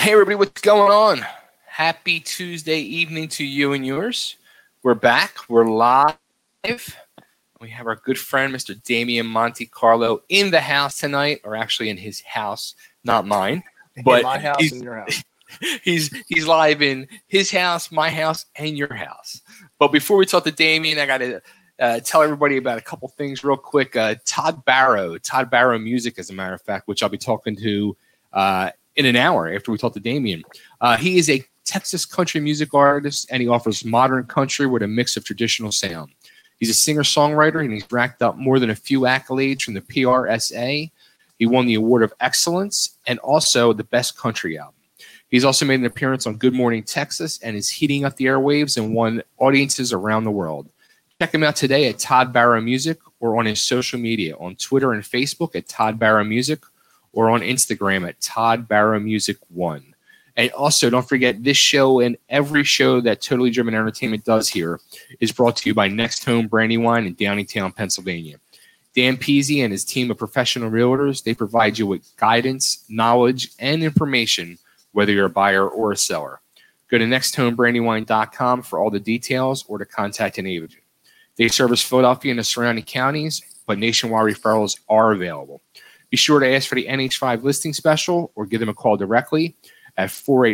Hey, everybody, what's going on? Happy Tuesday evening to you and yours. We're back. We're live. We have our good friend, Mr. Damian Monte Carlo, in the house tonight, or actually in his house, not mine. But in my house and your house. He's live in his house, my house, and your house. But before we talk to Damian, I got to tell everybody about a couple things real quick. Todd Barrow Music, as a matter of fact, which I'll be talking to in an hour after we talk to Damian. He is a Texas country music artist, and he offers modern country with a mix of traditional sound. He's a singer-songwriter, and he's racked up more than a few accolades from the PRSA. He won the Award of Excellence and also the Best Country Album. He's also made an appearance on Good Morning Texas and is heating up the airwaves and won audiences around the world. Check him out today at Todd Barrow Music or on his social media on Twitter and Facebook at Todd Barrow Music or on Instagram at Todd Barrow Music 1. And also, don't forget, this show and every show that Totally Driven Entertainment does here is brought to you by Next Home Brandywine in Downingtown, Pennsylvania. Dan Peasy and his team of professional realtors, they provide you with guidance, knowledge, and information, whether you're a buyer or a seller. Go to nexthomebrandywine.com for all the details or to contact an agent. They service Philadelphia and the surrounding counties, but nationwide referrals are available. Be sure to ask for the NH5 listing special or give them a call directly at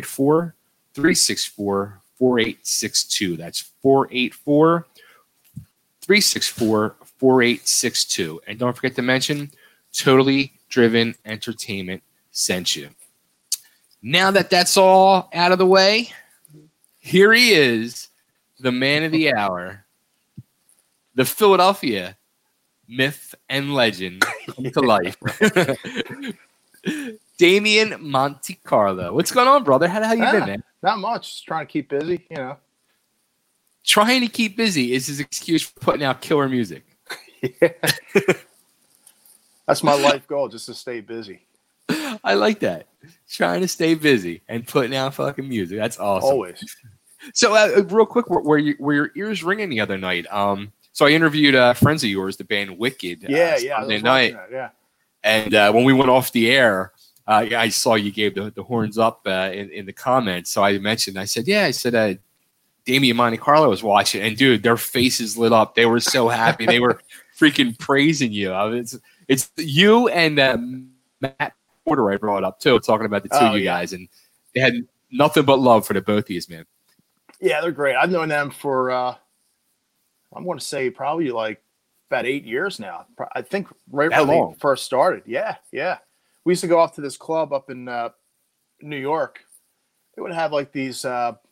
484-364-4862. That's 484-364-4862. And don't forget to mention Totally Driven Entertainment sent you. Now that that's all out of the way, here he is, the man of the hour, the Philadelphia myth and legend come to life. Damian Monte Carlo. What's going on, brother? How you been, man? Not much. Just trying to keep busy, you know. Trying to keep busy is his excuse for putting out killer music. Yeah. That's my life goal, just to stay busy. I like that. Trying to stay busy and putting out fucking music. That's awesome. Always. So, real quick, were your ears ringing the other night? So I interviewed friends of yours, the band Wicked. Sunday night. And when we went off the air, I saw you gave the horns up in the comments. So I mentioned, I said, Damian Monte Carlo was watching, and dude, their faces lit up. They were so happy. They were freaking praising you. It's you and Matt Porter I brought up too, talking about the two of you guys, and they had nothing but love for the both of you, man. Yeah, they're great. I've known them for I'm going to say probably like about 8 years now. I think right when they first started. Yeah. We used to go off to this club up in New York. They would have like these,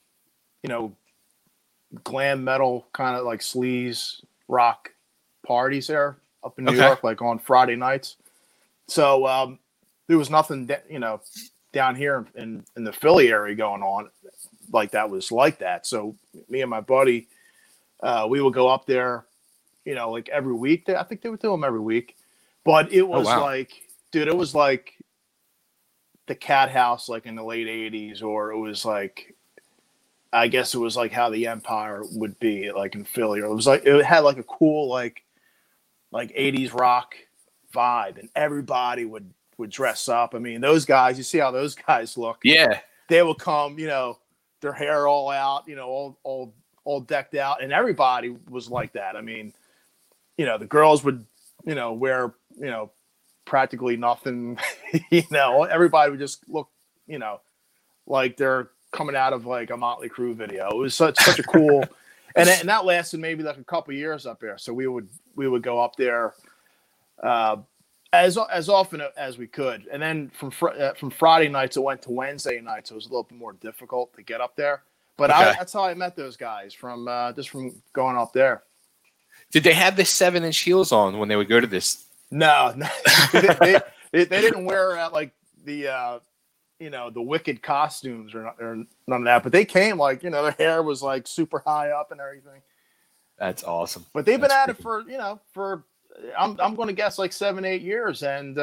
glam metal kind of like sleaze rock parties there up in New York, like on Friday nights. So there was nothing, down here in the Philly area going on like that was like that. So me and my buddy, we would go up there, like every week. I think they would do them every week. But it was it was like the Cat House, like in the late 80s, or it was like, I guess it was like how the Empire would be like in Philly. Or it was like, it had like a cool, like 80s rock vibe, and everybody would dress up. I mean, those guys, you see how those guys look. Yeah. They would come, their hair all out, all decked out, and everybody was like that. I mean, the girls would, wear, practically nothing, everybody would just look, like they're coming out of like a Motley Crue video. It was such a cool, and that lasted maybe like a couple years up there. So we would go up there as often as we could, and then from Friday nights it went to Wednesday nights. So it was a little bit more difficult to get up there. But that's how I met those guys, from going up there. Did they have the 7-inch heels on when they would go to this? No. they didn't wear like the the Wicked costumes or none of that. But they came like, their hair was like super high up and everything. That's awesome. But they've been at it for I'm going to guess like 7-8 years, and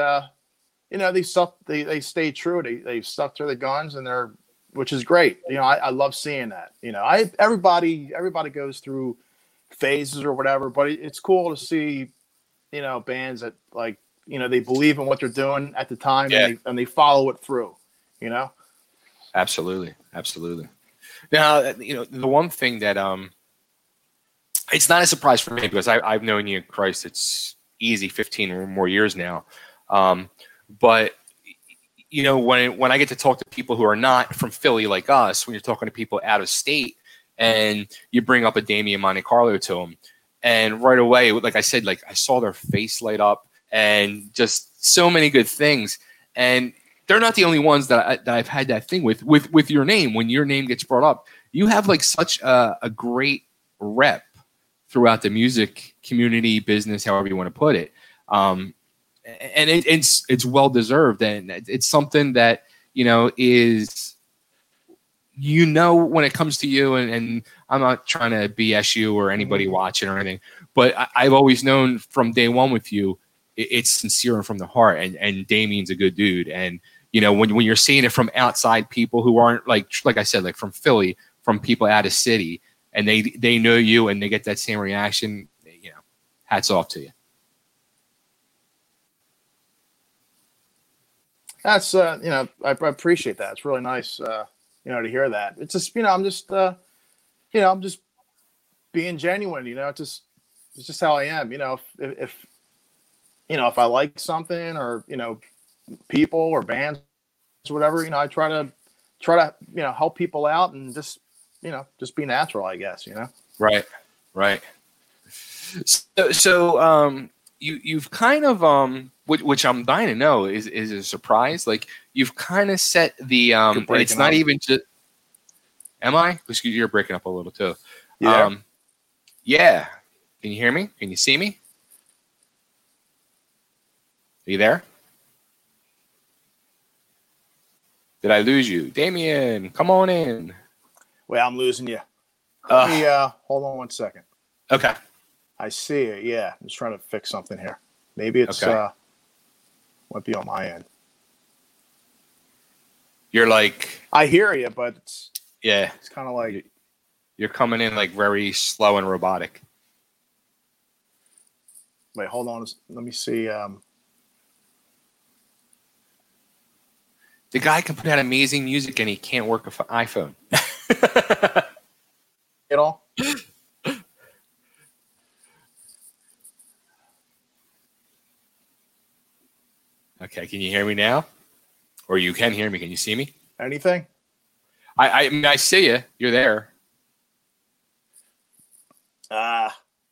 they stayed true. They stuck to the guns, and which is great. I love seeing that. Everybody goes through phases or whatever, but it's cool to see, bands that like, they believe in what they're doing at the time, and they follow it through, Absolutely. Absolutely. Now, the one thing that it's not a surprise for me because I've known you, Christ, it's easy 15 or more years now. But when I get to talk to people who are not from Philly like us, when you're talking to people out of state and you bring up a Damian Monte Carlo to them, and right away, like I said, like I saw their face light up and just so many good things. And they're not the only ones that I've had that thing with your name. When your name gets brought up, you have like such a great rep throughout the music community, business, however you want to put it. And it's well deserved, and it's something that is when it comes to you, and I'm not trying to BS you or anybody watching or anything, but I've always known from day one with you, it's sincere and from the heart, and Damian's a good dude, and when you're seeing it from outside people who aren't like I said, like from Philly, from people out of city, and they know you and they get that same reaction, hats off to you. That's I appreciate that. It's really nice to hear that. It's just I'm just being genuine. It's just how I am. If I like something or people or bands or whatever, I try to help people out and just be natural, I guess. Right. So you've kind of which I'm dying to know is a surprise. Like you've kind of set the it's not even just. Am I? Because you're breaking up a little too. Yeah. Yeah. Can you hear me? Can you see me? Are you there? Did I lose you? Damian, come on in. Well, I'm losing you. Let me hold on 1 second. Okay. I see it. Yeah. I'm just trying to fix something here. Maybe it's might be on my end. You're like, I hear you, but it's kind of like you're coming in like very slow and robotic. Wait, hold on. Let me see. The guy can put out amazing music and he can't work an iPhone. At all? Okay, can you hear me now? Or you can hear me. Can you see me? Anything? I mean, I see you. You're there. Now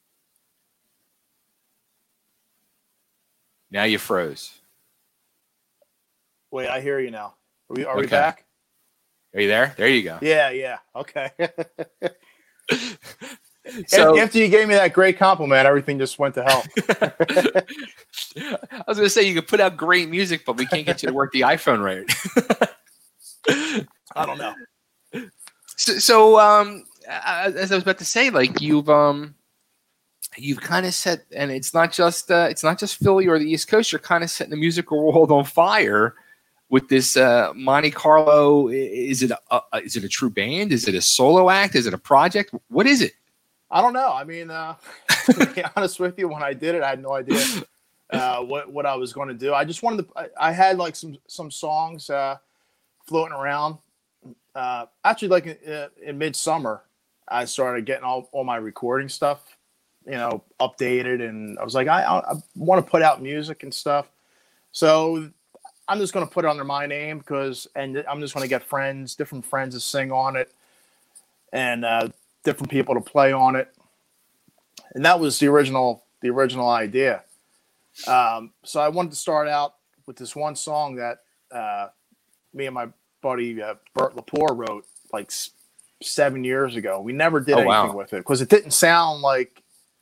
you froze. Wait, I hear you now. Are we back? Are you there? There you go. Yeah. Okay. So after you gave me that great compliment, everything just went to hell. I was going to say you could put out great music, but we can't get you to work the iPhone right. I don't know. So as I was about to say, like you've kind of set, and it's not just Philly or the East Coast. You're kind of setting the musical world on fire with this Monte Carlo. Is it a true band? Is it a solo act? Is it a project? What is it? I don't know. I mean, to be honest with you, when I did it, I had no idea what I was going to do. I just wanted to. I had like some songs floating around. Actually, like in midsummer, I started getting all my recording stuff, updated, and I was like, I want to put out music and stuff. So I'm just going to put it under my name and I'm just going to get different friends to sing on it, and different people to play on it. And that was the original idea. So I wanted to start out with this one song that me and my buddy Bert Lepore wrote like 7 years ago. We never did anything with it because it didn't sound like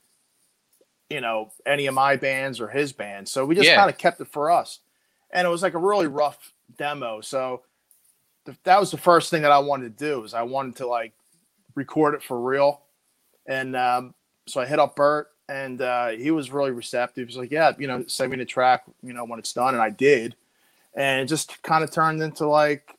any of my bands or his band. So we just kind of kept it for us. And it was like a really rough demo. So that was the first thing that I wanted to do, is I wanted to like record it for real. And so I hit up Bert, and he was really receptive. He was like, yeah, send me the track, when it's done. And I did. And it just kind of turned into like,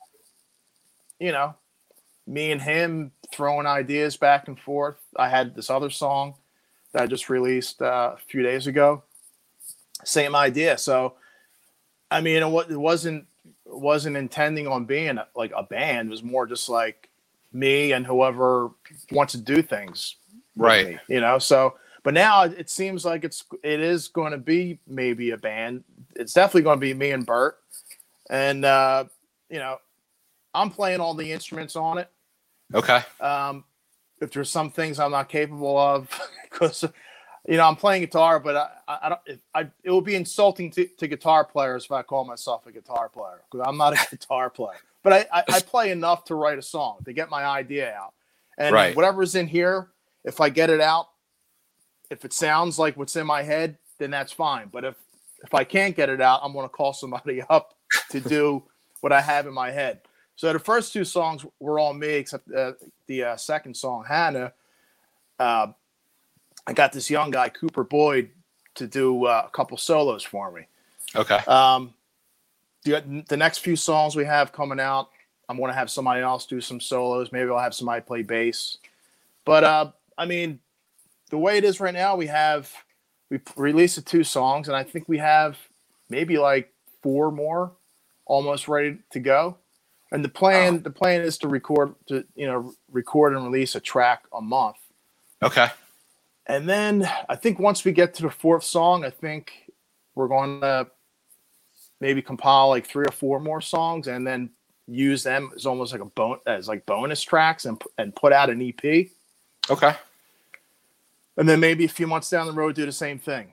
me and him throwing ideas back and forth. I had this other song that I just released a few days ago. Same idea. So, I mean, it wasn't wasn't intending on being like a band. It was more just like me and whoever wants to do things with Right. me, you know? So, but now it seems like it is going to be maybe a band. It's definitely going to be me and Bert. And, you know, I'm playing all the instruments on it. Okay. If there's some things I'm not capable of, because you know I'm playing guitar, but I don't. It would be insulting to guitar players if I call myself a guitar player, because I'm not a guitar player. But I play enough to write a song, to get my idea out, and Right. whatever's in here, if I get it out, if it sounds like what's in my head, then that's fine. But if I can't get it out, I'm going to call somebody up to do what I have in my head. So the first two songs were all me, except the second song, Hannah. I got this young guy, Cooper Boyd, to do a couple solos for me. Okay. The next few songs we have coming out, I'm going to have somebody else do some solos. Maybe I'll have somebody play bass. But, I mean, the way it is right now, we released the 2 songs, and I think we have maybe like 4 more almost ready to go. And the plan is to record and release a track a month. Okay. And then I think once we get to the 4th song, I think we're going to maybe compile like 3 or 4 more songs and then use them as almost like bonus tracks and put out an EP. Okay. And then maybe a few months down the road, do the same thing.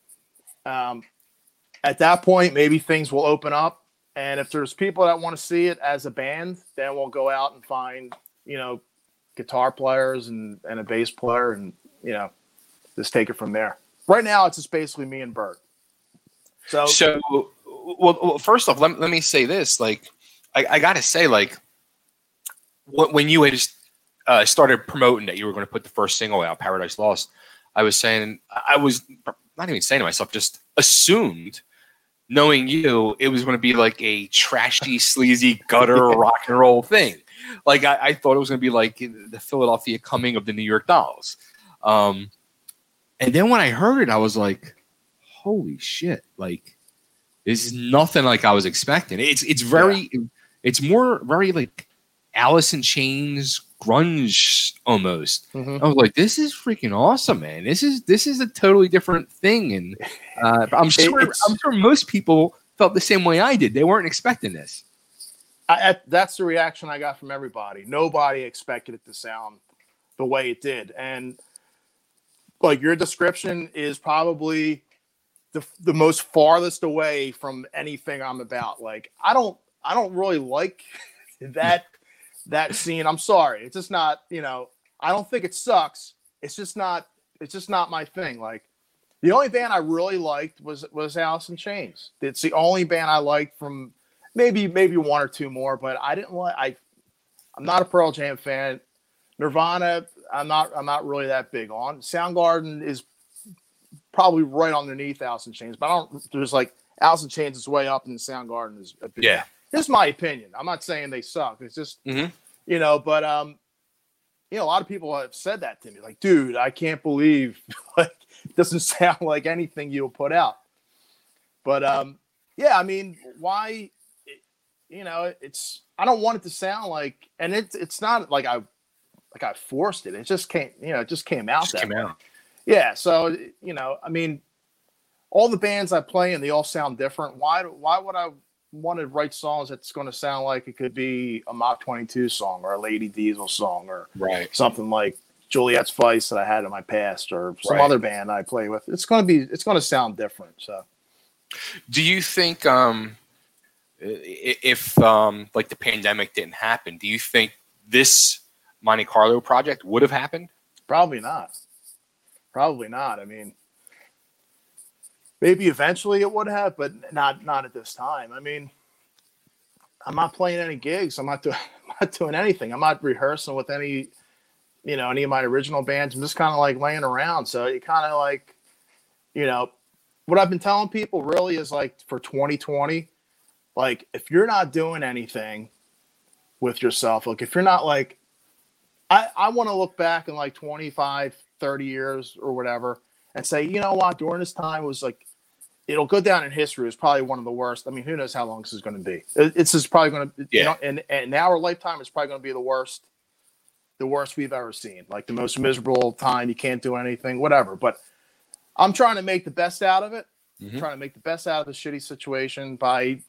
At that point, maybe things will open up. And if there's people that want to see it as a band, then we'll go out and find, guitar players and a bass player and, just take it from there. Right now, it's just basically me and Bert. So well, first off, let me say this. Like, I got to say, like, when you had just started promoting that you were going to put the first single out, Paradise Lost, I was not even saying to myself, just assumed, knowing you, it was going to be like a trashy, sleazy, gutter rock and roll thing. Like I thought it was going to be like the Philadelphia Coming of the New York Dolls. And then when I heard it, I was like, holy shit. Like, this is nothing like I was expecting. It's more very like Alice in Chains grunge almost. Mm-hmm. I was like, this is freaking awesome, man. This is a totally different thing. And I'm sure most people felt the same way I did. They weren't expecting this. That's the reaction I got from everybody. Nobody expected it to sound the way it did. And like your description is probably the most farthest away from anything I'm about. Like, I don't really like that scene. I'm sorry. It's just not, I don't think it sucks. It's just not my thing. Like, the only band I really liked was Alice in Chains. It's the only band I liked from maybe 1 or 2 more, but I'm not a Pearl Jam fan. Nirvana, I'm not really that big on. Soundgarden is probably right underneath Alice in Chains, but there's like Alice in Chains is way up and Soundgarden is a bit. Yeah. This is my opinion. I'm not saying they suck. It's just, but, a lot of people have said that to me. Like, dude, I can't believe like it doesn't sound like anything you'll put out. But, I mean, why, I don't want it to sound like, and it's not like I forced it. It just came, it just came out that way. Yeah. So, I mean, all the bands I play and they all sound different. Why would I want to write songs that's going to sound like it could be a Mach 22 song or a Lady Diesel song or something like Juliet's Vice that I had in my past or some other band I play with? It's going to sound different. So, do you think if like the pandemic didn't happen, do you think this Monte Carlo project would have happened? Probably not. I mean, maybe eventually it would have, but not at this time. I mean, I'm not playing any gigs. I'm not doing anything. I'm not rehearsing with any of my original bands. I'm just kind of like laying around. So it kind of like, what I've been telling people really is like for 2020, like if you're not doing anything with yourself, like if you're not like, I want to look back in like 25, 30 years or whatever and say, you know what, during this time it was like it'll go down in history as probably one of the worst. I mean, who knows how long this is going to be? It's just probably going to, in our lifetime, it's probably going to be the worst we've ever seen. Like the most miserable time. You can't do anything, whatever. But I'm trying to make the best out of it. Trying to make the best out of the shitty situation by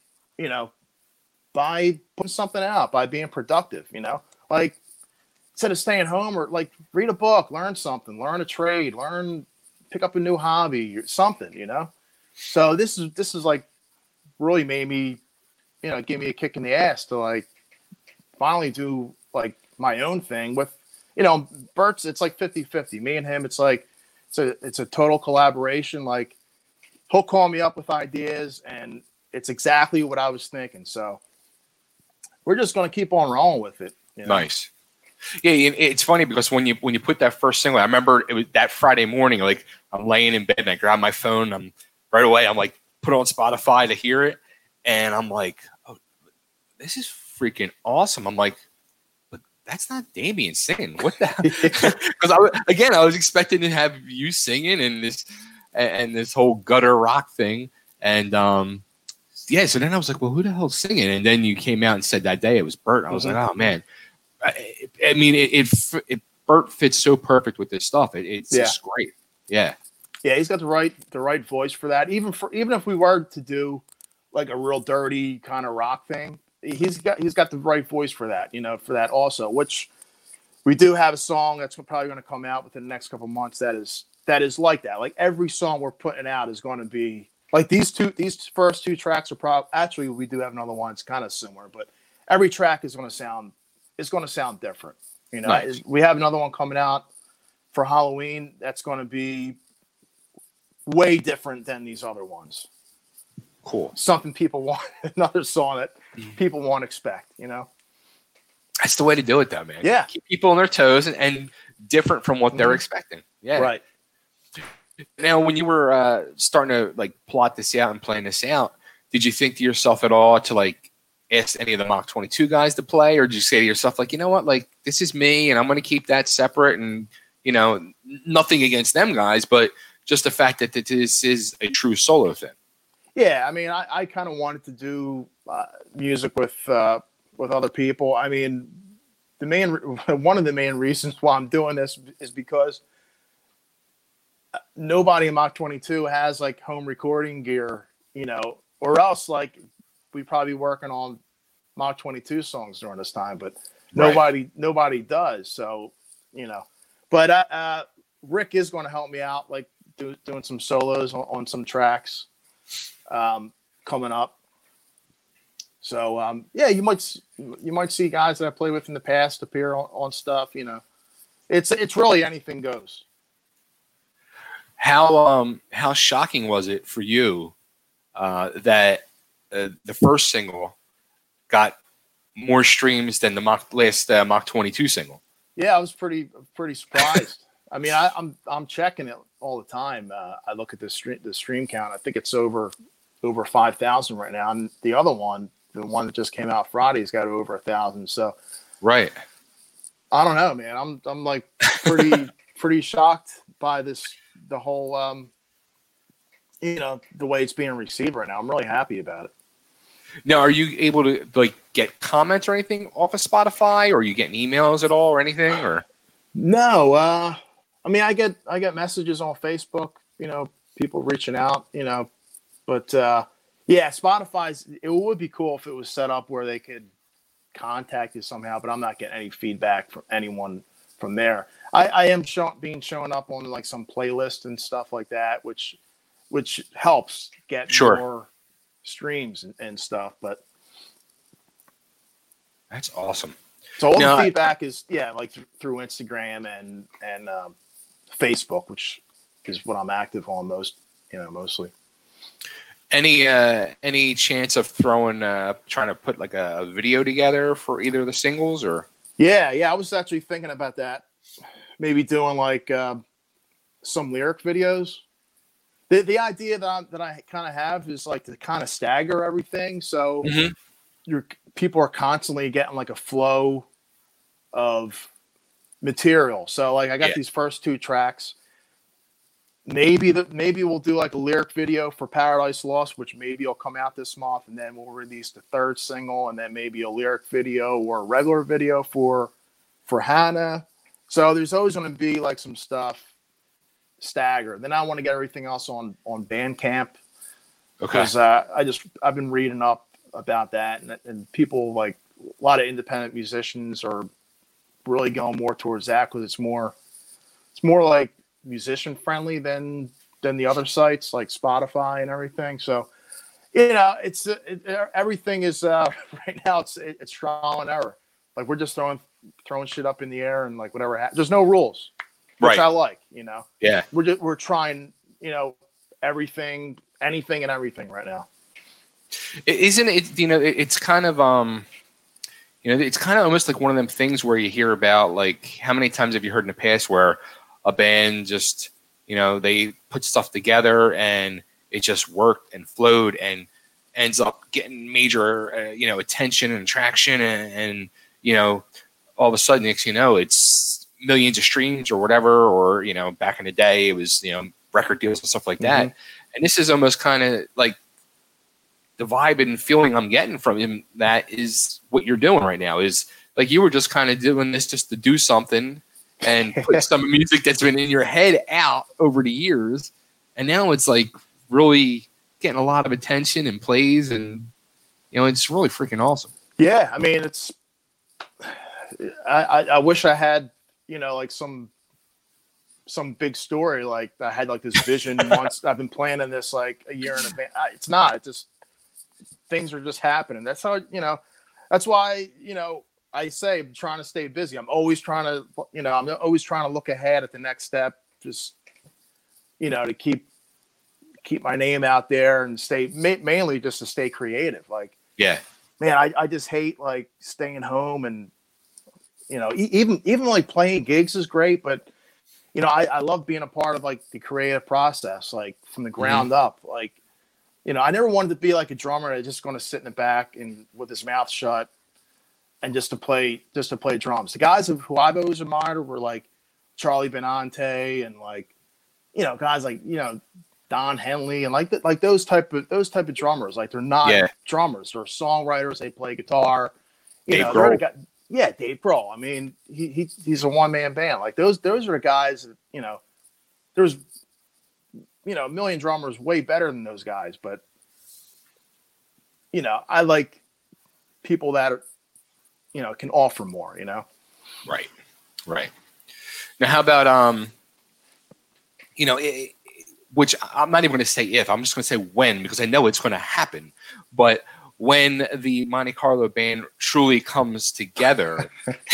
putting something out, by being productive. Like instead of staying home, or like read a book, learn something, learn a trade, pick up a new hobby, or something. So this is like really made me, give me a kick in the ass to like finally do like my own thing with, Bert's. It's like 50-50. Me and him, it's like it's a total collaboration. Like he'll call me up with ideas, and it's exactly what I was thinking. So we're just going to keep on rolling with it. Nice. Yeah, it's funny because when you put that first single, I remember it was that Friday morning. Like I'm laying in bed and I grab my phone. I'm like put it on Spotify to hear it, and I'm like, oh, this is freaking awesome. I'm like, but that's not Damien singing. What the hell? Because I was expecting to have you singing and this whole gutter rock thing, and so then I was like, well, who the hell's singing? And then you came out and said that day it was Bert. I was like, oh man. I mean, Bert fits so perfect with this stuff. It's just great. Yeah. Yeah, he's got the right voice for that. Even if we were to do like a real dirty kind of rock thing, he's got the right voice for that. For that also. Which we do have a song that's probably going to come out within the next couple of months that is like that. Like every song we're putting out is going to be like these first two tracks are actually we do have another one. It's kind of similar, but every track is going to sound. It's going to sound different. Nice. We have another one coming out for Halloween. That's going to be way different than these other ones. Cool. Something people want, another song that people won't expect, That's the way to do it though, man. Yeah. Keep people on their toes and different from what they're expecting. Yeah. Right. Now, when you were starting to like plot this out and plan this out, did you think to yourself at all to like, ask any of the Mach 22 guys to play, or did you say to yourself, like, you know what, like, this is me and I'm going to keep that separate, and, nothing against them guys, but just the fact that this is a true solo thing? Yeah. I mean, I kind of wanted to do music with other people. I mean, one of the main reasons why I'm doing this is because nobody in Mach 22 has like home recording gear, or else like, we'd probably be working on Mach 22 songs during this time, but nobody does. So, but Rick is going to help me out, like doing some solos on some tracks coming up. So, you might see guys that I played with in the past appear on stuff. It's really anything goes. How shocking was it for you that the first single got more streams than the last Mach 22 single? Yeah, I was pretty surprised. I mean, I'm checking it all the time. I look at the stream count. I think it's over 5,000 right now. And the other one, the one that just came out Friday, has got over 1,000. So, right. I don't know, man. I'm like pretty shocked by the whole the way it's being received right now. I'm really happy about it. Now, are you able to like get comments or anything off of Spotify, or are you getting emails at all or anything? Or no, I mean, I get messages on Facebook, people reaching out, but Spotify's, it would be cool if it was set up where they could contact you somehow, but I'm not getting any feedback from anyone from there. I am showing up on like some playlist and stuff like that, which helps get more streams and stuff. But that's awesome. So all the feedback is like through Instagram and Facebook, which is what I'm active on mostly. Any chance of trying to put like a video together for either of the singles? Or yeah, I was actually thinking about that. Maybe doing like some lyric videos. The idea that I kind of have is like to kind of stagger everything, so your people are constantly getting like a flow of material. So like I got these first two tracks. maybe we'll do like a lyric video for Paradise Lost, which maybe will come out this month, and then we'll release the third single, and then maybe a lyric video or a regular video for Hannah. So there's always going to be like some stuff staggered. Then I want to get everything else on Bandcamp. Okay. Because I've been reading up about that, and people, like a lot of independent musicians are really going more towards that because it's more like musician friendly than the other sites like Spotify and everything. So it's everything is right now it's trial and error. Like we're just throwing shit up in the air and like whatever. There's no rules, which I like. Yeah. We're trying everything, anything, and everything right now. Isn't it? It's kind of it's kind of almost like one of them things where you hear about, like, how many times have you heard in the past where a band just, they put stuff together and it just worked and flowed and ends up getting major, attention and traction and all of a sudden, next it's millions of streams or whatever, or, back in the day it was, record deals and stuff like that. Mm-hmm. And this is almost kind of like the vibe and feeling I'm getting from him. That is what you're doing right now, is like you were just kind of doing this just to do something and put some music that's been in your head out over the years. And now it's like really getting a lot of attention and plays, and, it's really freaking awesome. Yeah. I mean, I wish I had, like some big story. Like I had like this vision once. I've been planning this like a year in advance. It's not, it's just, things are just happening. That's how, that's why, I say I'm trying to stay busy. I'm always trying to, I'm always trying to look ahead at the next step, just, to keep my name out there and stay mainly just to stay creative. Like, yeah, man, I just hate like staying home and, even like playing gigs is great, but I love being a part of like the creative process, like from the ground up. Like, I never wanted to be like a drummer that's just going to sit in the back and with his mouth shut and just to play drums. The guys who I've always admired were like Charlie Benante and like, guys like, Don Henley and like those type of drummers. Like they're not drummers, they're songwriters. They play guitar. Dave Grohl. Dave Grohl. I mean, he's a one-man band. Like those are the guys that, there's, a million drummers way better than those guys. But, I like people that are, can offer more, Right. Now, how about, which I'm not even going to say if, I'm just going to say when, because I know it's going to happen. But when the Monte Carlo band truly comes together,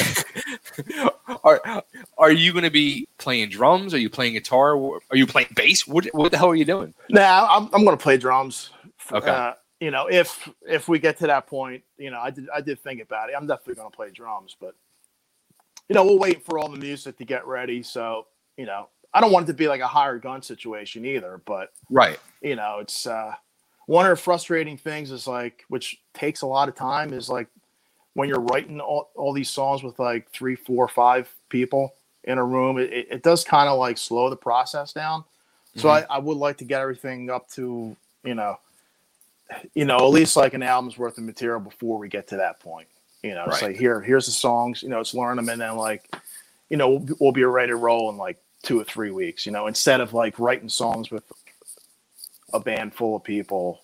are you going to be playing drums? Are you playing guitar? Are you playing bass? What the hell are you doing? Nah, I'm going to play drums. Okay. If we get to that point, I did think about it. I'm definitely going to play drums, but we'll wait for all the music to get ready. So, I don't want it to be like a hired gun situation either, but right. It's one of the frustrating things is like, which takes a lot of time, is like when you're writing all these songs with like 3, 4, 5 people in a room, it does kind of like slow the process down. So I would like to get everything up to, at least like an album's worth of material before we get to that point. It's like, here's the songs, it's learn them. And then like, we'll be ready to roll in like 2 or 3 weeks, instead of like writing songs with a band full of people,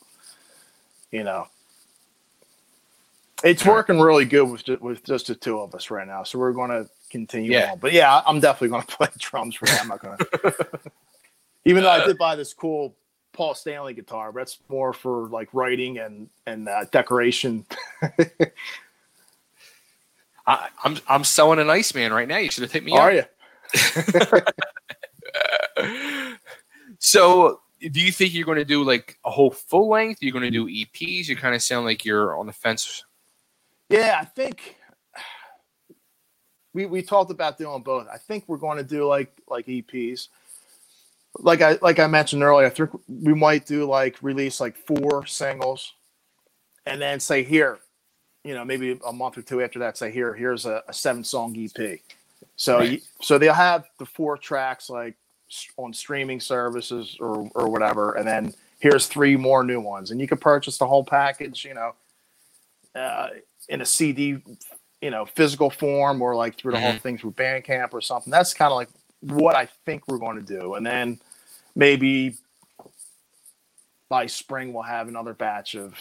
it's working really good with just the two of us right now. So we're going to continue on, but yeah, I'm definitely going to play drums for that. I'm not going to, even though I did buy this cool Paul Stanley guitar, but that's more for like writing and decoration. I'm selling an Iceman right now. You should have hit me up. Are you? So do you think you're going to do like a whole full length? You're going to do EPs? You kind of sound like you're on the fence. Yeah, I think we talked about doing both. I think we're going to do like EPs. Like I mentioned earlier, I think we might do like release like 4 singles and then say here, maybe a month or 2 after that, say here's a 7-song EP. So they'll have the 4 tracks like on streaming services or whatever, and then here's 3 more new ones, and you could purchase the whole package, in a CD, physical form, or like through the whole thing through Bandcamp or something. That's kind of like what I think we're going to do, and then maybe by spring we'll have another batch of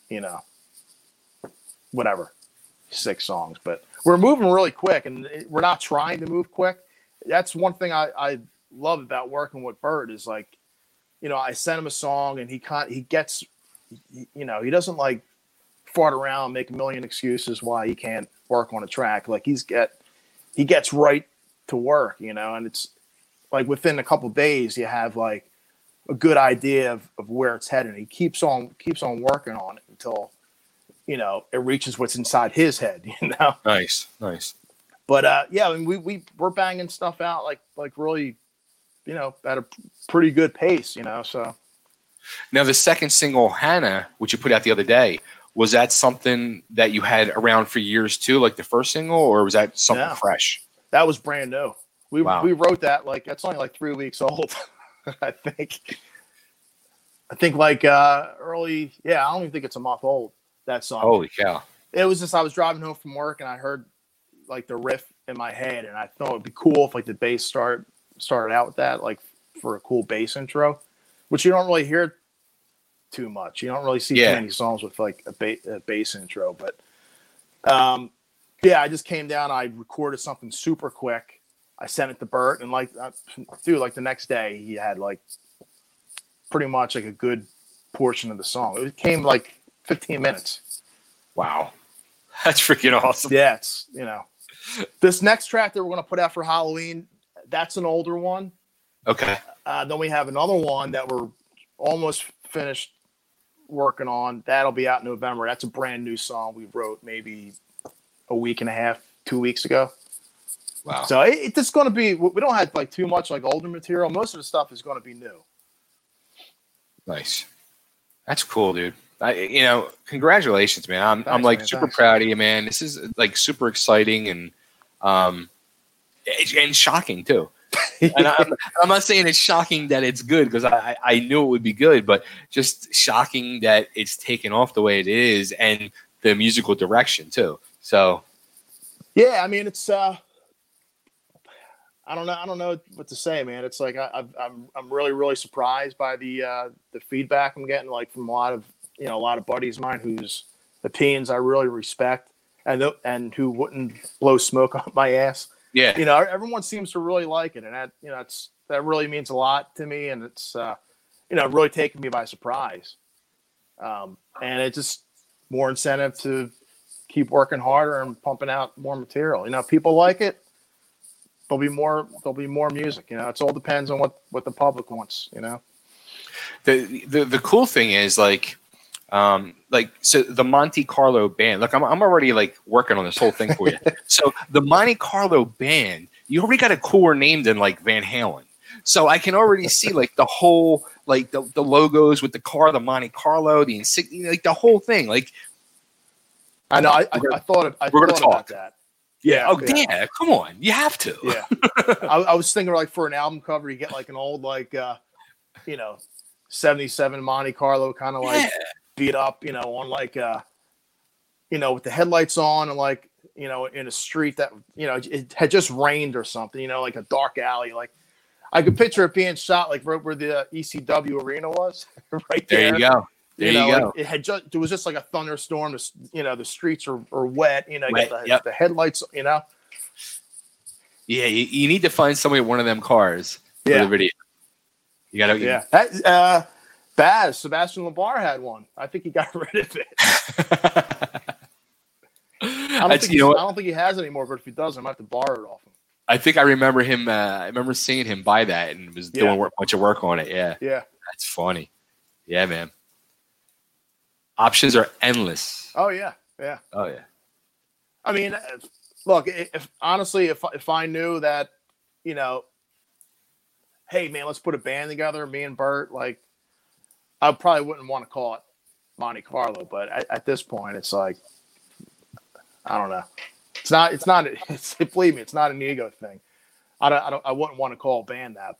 whatever 6 songs. But we're moving really quick, and we're not trying to move quick. That's one thing I love about working with Bert is like, I send him a song and he gets, he doesn't like fart around, make a million excuses why he can't work on a track. Like he gets right to work, and it's like within a couple of days you have like a good idea of where it's headed. He keeps on working on it until, it reaches what's inside his head, Nice. But yeah, I mean, we're banging stuff out like really, at a pretty good pace, so. Now the second single, Hannah, which you put out the other day, was that something that you had around for years too, like the first single, or was that something fresh? That was brand new. We wrote that that's only like 3 weeks old, I think. Like early, I don't even think it's a month old, that song. Holy cow. It was just, I was driving home from work and I heard like the riff in my head, and I thought it'd be cool if like the bass started out with that, like for a cool bass intro, which you don't really hear too much. You don't really see too many songs with like a bass intro, but I just came down, I recorded something super quick. I sent it to Bert, and like the next day he had like pretty much like a good portion of the song. It came like 15 minutes. Wow. That's freaking awesome. Yeah, it's, this next track that we're going to put out for Halloween, that's an older one. Okay. Then we have another one that we're almost finished working on. That'll be out in November. That's a brand new song we wrote maybe a week and a half, 2 weeks ago. Wow. So it's going to be, we don't have like too much like older material. Most of the stuff is going to be new. Nice. That's cool, dude. Congratulations, man. I'm like super proud of you, man. This is like super exciting and shocking too. And I'm not saying it's shocking that it's good, because I knew it would be good, but just shocking that it's taken off the way it is, and the musical direction too. So, yeah, I mean, it's I don't know what to say, man. It's like I'm really, really surprised by the feedback I'm getting, like from a lot of buddies of mine whose opinions I really respect, and who wouldn't blow smoke up my ass. Yeah. Everyone seems to really like it, and that really means a lot to me, and it's really taken me by surprise. And it's just more incentive to keep working harder and pumping out more material. If people like it, there'll be more music. It all depends on what the public wants. The cool thing is so the Monte Carlo band. Look, I'm already like working on this whole thing for you. So the Monte Carlo band, you already got a cooler name than like Van Halen. So I can already see like the whole like the logos with the car, the Monte Carlo, the insignia, like the whole thing. Like I know. I thought about that. Yeah. Oh, yeah. Come on. You have to. Yeah. I was thinking like for an album cover, you get like an old 77 Monte Carlo kind of like beat up, on like with the headlights on, and like in a street that it had just rained or something, like a dark alley. Like I could picture it being shot like right where the ECW arena was, right there. There you go. There you go. Like it was just like a thunderstorm. The streets are wet. The headlights. Yeah, you need to find somebody with one of them cars for the video. You gotta. Yeah. Baz, Sebastian LeBar had one. I think he got rid of it. I don't think he has anymore, but if he does, I might have to borrow it off him. I think I remember him. I remember seeing him buy that and was doing a bunch of work on it. Yeah. Yeah. That's funny. Yeah, man. Options are endless. Oh yeah. Yeah. Oh yeah. I mean, look, if I knew that, hey man, let's put a band together, me and Bert, like, I probably wouldn't want to call it Monte Carlo, but at this point, it's like, I don't know. Believe me, it's not an ego thing. I wouldn't want to call a band that, but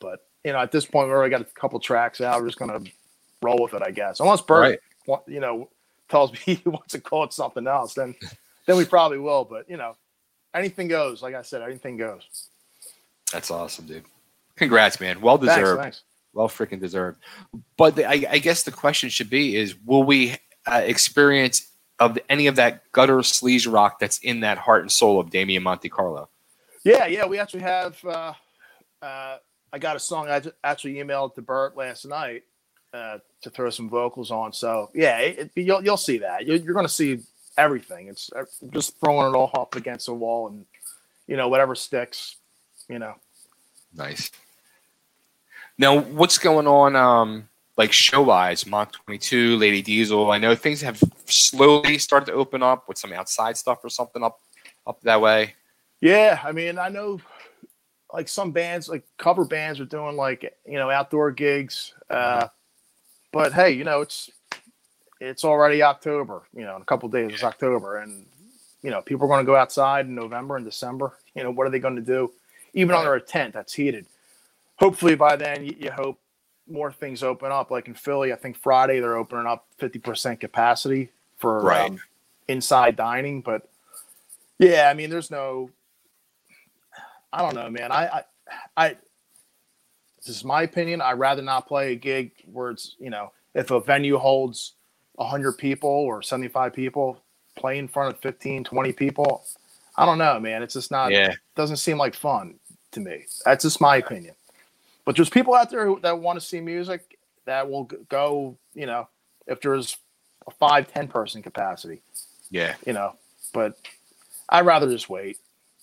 at this point we already got a couple tracks out. We're just gonna roll with it, I guess. Unless Bert, tells me he wants to call it something else, then we probably will. But anything goes. Like I said, anything goes. That's awesome, dude. Congrats, man. Well deserved. Thanks. Well freaking deserved. But I guess the question should be is, will we experience any of that gutter sleaze rock that's in that heart and soul of Damian Montecarlo? Yeah. We actually have. I got a song I actually emailed to Bert last night to throw some vocals on. So yeah, you'll see that. You're going to see everything. It's just throwing it all up against the wall, and whatever sticks. Nice. Now, what's going on, like show-wise, Mach 22, Lady Diesel? I know things have slowly started to open up with some outside stuff or something up that way. Yeah, I mean, I know, like some bands, like cover bands, are doing like outdoor gigs. But hey, it's already October. In a couple of days it's October, and people are going to go outside in November and December. What are they going to do? Even under a tent that's heated. Hopefully by then you hope more things open up. Like in Philly, I think Friday they're opening up 50% capacity for inside dining. But yeah, I mean, there's no. I don't know, man. I this is my opinion. I'd rather not play a gig where it's if a venue holds 100 people or 75 people, play in front of 15, 20 people. I don't know, man. It's just not. Yeah. Doesn't seem like fun to me. That's just my opinion. But there's people out there that want to see music that will go, if there's a 5-10 person capacity. Yeah. But I'd rather just wait.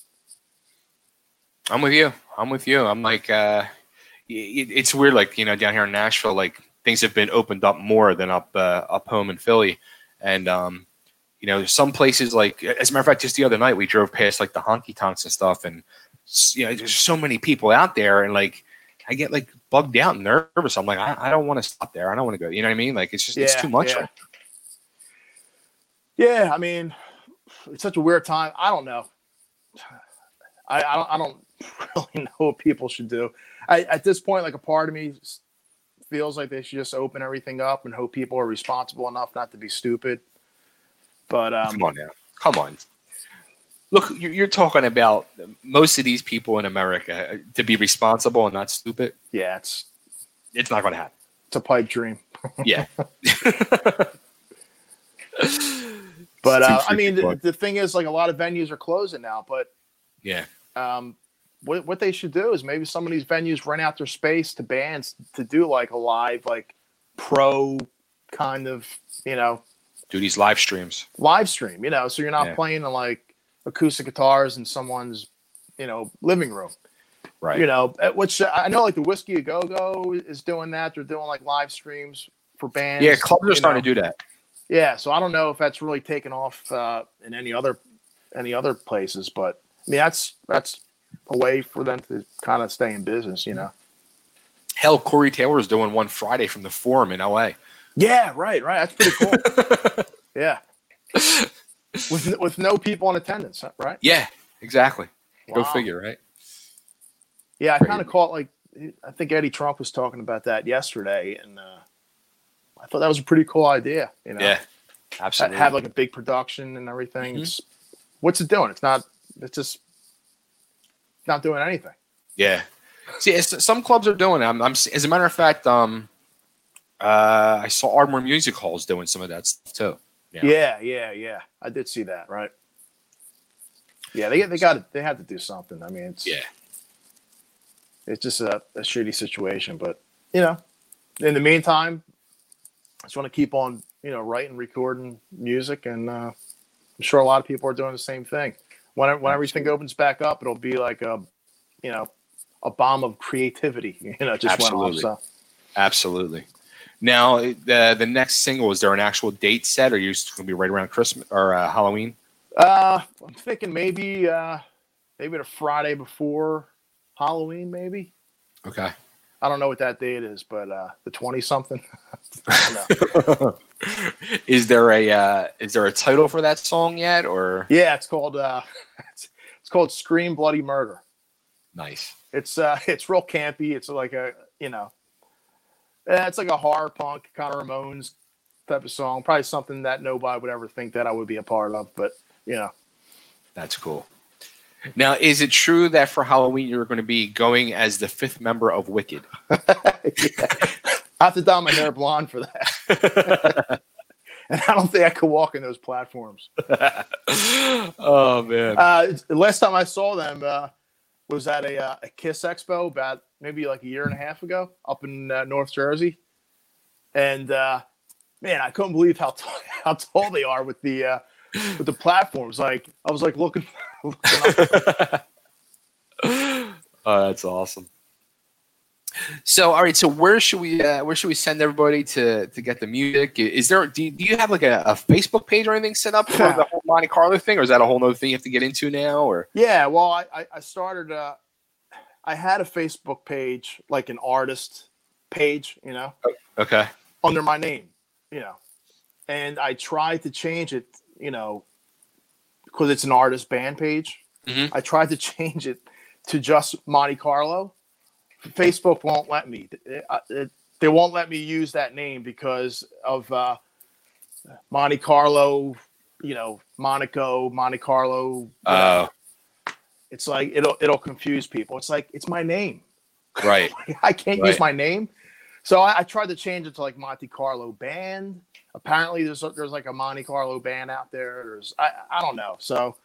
I'm with you. I'm like, it's weird. Like, down here in Nashville, like things have been opened up more than up home in Philly. And, some places, like, as a matter of fact, just the other night we drove past like the honky tonks and stuff. And, there's so many people out there, and like, I get like bugged out and nervous. I'm like, I don't want to stop there. I don't want to go. You know what I mean? Like, it's just, it's too much. Yeah. I mean, it's such a weird time. I don't know. I don't really know what people should do. At this point, like a part of me feels like they should just open everything up and hope people are responsible enough not to be stupid. But come on now. Come on. Look, you're talking about most of these people in America to be responsible and not stupid. Yeah, it's not going to happen. It's a pipe dream. Yeah. But I mean, the thing is, like, a lot of venues are closing now. But yeah, what they should do is maybe some of these venues rent out their space to bands to do like a live, like pro kind of, do these live streams. Live stream, so you're not playing like acoustic guitars in someone's, living room. Right. Which I know, like the Whiskey A Go Go is doing that. They're doing like live streams for bands. Yeah, clubs are starting to do that. Yeah, so I don't know if that's really taken off in any other places, but I mean that's a way for them to kind of stay in business, Hell, Corey Taylor's doing one Friday from the Forum in LA. Yeah, right. That's pretty cool. Yeah. With no people in attendance, right? Yeah, exactly. Wow. Go figure, right? Yeah, I kind of caught I think Eddie Trump was talking about that yesterday, and I thought that was a pretty cool idea. Yeah, absolutely. Have like a big production and everything. Mm-hmm. What's it doing? It's just not doing anything. Yeah. See, some clubs are doing it. As a matter of fact, I saw Ardmore Music Hall's doing some of that stuff too. Yeah. I did see that. Right. Yeah, they had to do something. I mean, it's just a shitty situation. But in the meantime, I just want to keep on writing, recording music, and I'm sure a lot of people are doing the same thing. When everything opens back up, it'll be like a bomb of creativity. Just absolutely. went off. So. Absolutely. Now, the next single, is there an actual date set, or are you going to be right around Christmas or Halloween? I'm thinking maybe the Friday before Halloween, maybe. Okay. I don't know what that date is, but the 20-something. Is there a title for that song yet, or? Yeah, it's called Scream Bloody Murder. Nice. It's real campy. It's like a you know, it's like a horror punk kind of Ramones type of song. Probably something that nobody would ever think that I would be a part of, but you know. That's cool. Now, is it true that for Halloween you're going to be going as the 5th member of Wicked? Yeah. I have to dye my hair blonde for that. And I don't think I could walk in those platforms. Oh, man. The last time I saw them was at a Kiss Expo about maybe like a year and a half ago up in North Jersey. And, man, I couldn't believe how tall they are with the platforms. Like, I was like looking up. Oh, that's awesome. So, all right. So, where should we send everybody to get the music? Is there? Do you have like a Facebook page or anything set up for the whole Monte Carlo thing, or is that a whole nother thing you have to get into now? Or yeah, well, I started. I had a Facebook page, like an artist page, you know. Okay. Under my name, you know, and I tried to change it, you know, because it's an artist band page. Mm-hmm. I tried to change it to just Monte Carlo. Facebook won't let me. They won't let me use that name because of Monte Carlo, you know, Monaco, Monte Carlo. It's like it'll confuse people. It's like it's my name, right? I can't use my name, so I tried to change it to like Monte Carlo Band. Apparently, there's like a Monte Carlo band out there. I don't know. So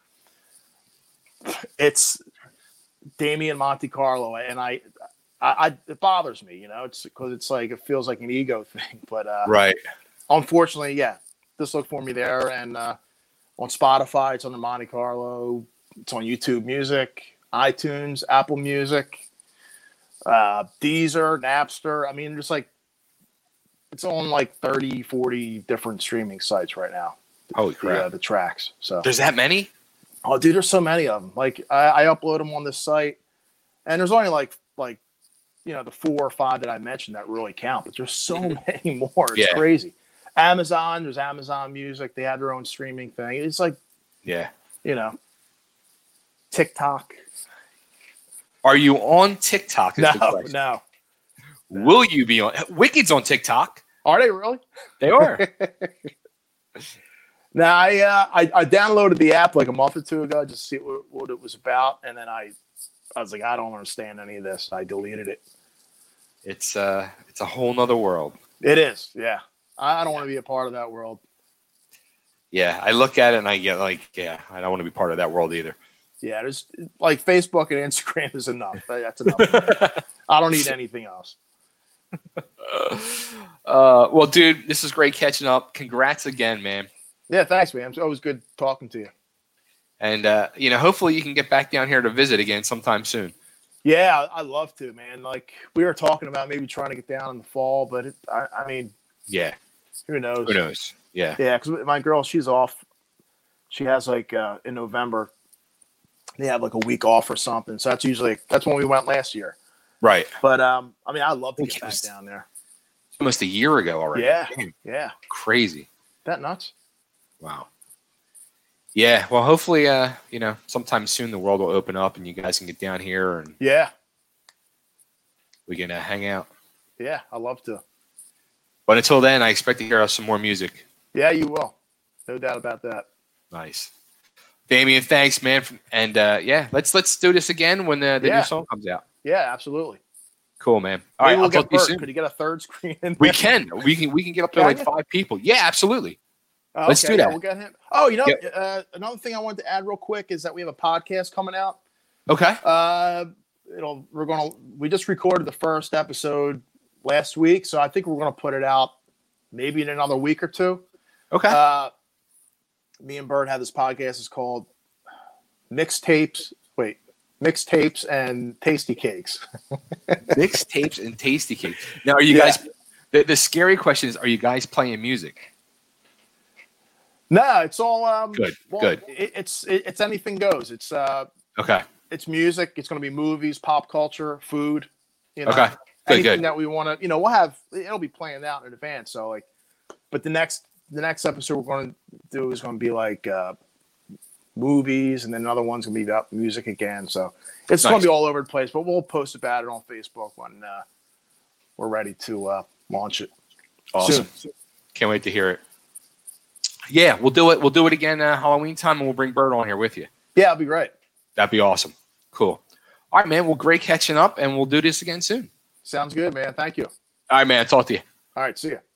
it's Damian Monte Carlo, and it bothers me, you know. It's because it's like it feels like an ego thing, but right. Unfortunately, yeah. Just look for me there, and on Spotify, it's on the Monte Carlo. It's on YouTube Music, iTunes, Apple Music, Deezer, Napster. I mean, just like it's on like 30, 40 different streaming sites right now. Holy crap! The tracks. So there's that many? Oh, dude, there's so many of them. Like I upload them on this site, and there's only like you know the 4 or 5 that I mentioned that really count, but there's so many more. It's crazy. Amazon, there's Amazon Music. They have their own streaming thing. It's like, you know, TikTok. Are you on TikTok? No. Will you be on? Wicked's on TikTok. Are they really? They are. Now I downloaded the app like a month or two ago just to see what it was about, and then I was like, I don't understand any of this. I deleted it. It's a whole nother world. It is, yeah. I don't want to be a part of that world. Yeah, I look at it and I get like, I don't want to be part of that world either. Yeah, there's like Facebook and Instagram is enough. That's enough. I don't need anything else. Well, dude, this is great catching up. Congrats again, man. Yeah, thanks, man. It's always good talking to you. And you know, hopefully you can get back down here to visit again sometime soon. Yeah, I'd love to, man. Like we were talking about maybe trying to get down in the fall, but I mean, yeah, who knows? Who knows? Yeah, yeah. Because my girl, she's off. She has like in November, they have like a week off or something. So that's when we went last year. Right. But I mean, I'd love to get back down there. Almost a year ago already. Yeah. Damn. Yeah. Crazy. That nuts. Wow. Yeah. Well, hopefully, you know, sometime soon the world will open up and you guys can get down here and we can hang out. Yeah, I'd love to. But until then, I expect to hear some more music. Yeah, you will. No doubt about that. Nice. Damian, thanks, man. And let's do this again when the new song comes out. Yeah, absolutely. Cool, man. All right, I'll talk to you soon. Could you get a third screen in there? We can. We can get up to like 5 people. Yeah, absolutely. Let's do that. We'll get him. Oh, you know, another thing I wanted to add real quick is that we have a podcast coming out. Okay. We just recorded the first episode last week, so I think we're gonna put it out maybe in another week or two. Okay. Me and Bird have this podcast. It's called Mixtapes and Tasty Cakes. Mixtapes and Tasty Cakes. Now, are you guys? The scary question is: are you guys playing music? No, it's all good. It's anything goes. It's okay. It's music. It's going to be movies, pop culture, food. You know, okay. Anything that we want to. You know, it'll be planned out in advance. So like, but the next episode we're going to do is going to be like movies, and then another one's going to be about music again. So it's going to be all over the place. But we'll post about it on Facebook we're ready to launch it. Awesome. Soon. Can't wait to hear it. Yeah, we'll do it. We'll do it again Halloween time, and we'll bring Bert on here with you. Yeah, that'd be great. That'd be awesome. Cool. All right, man. Well, great catching up, and we'll do this again soon. Sounds good, man. Thank you. All right, man. Talk to you. All right, see you.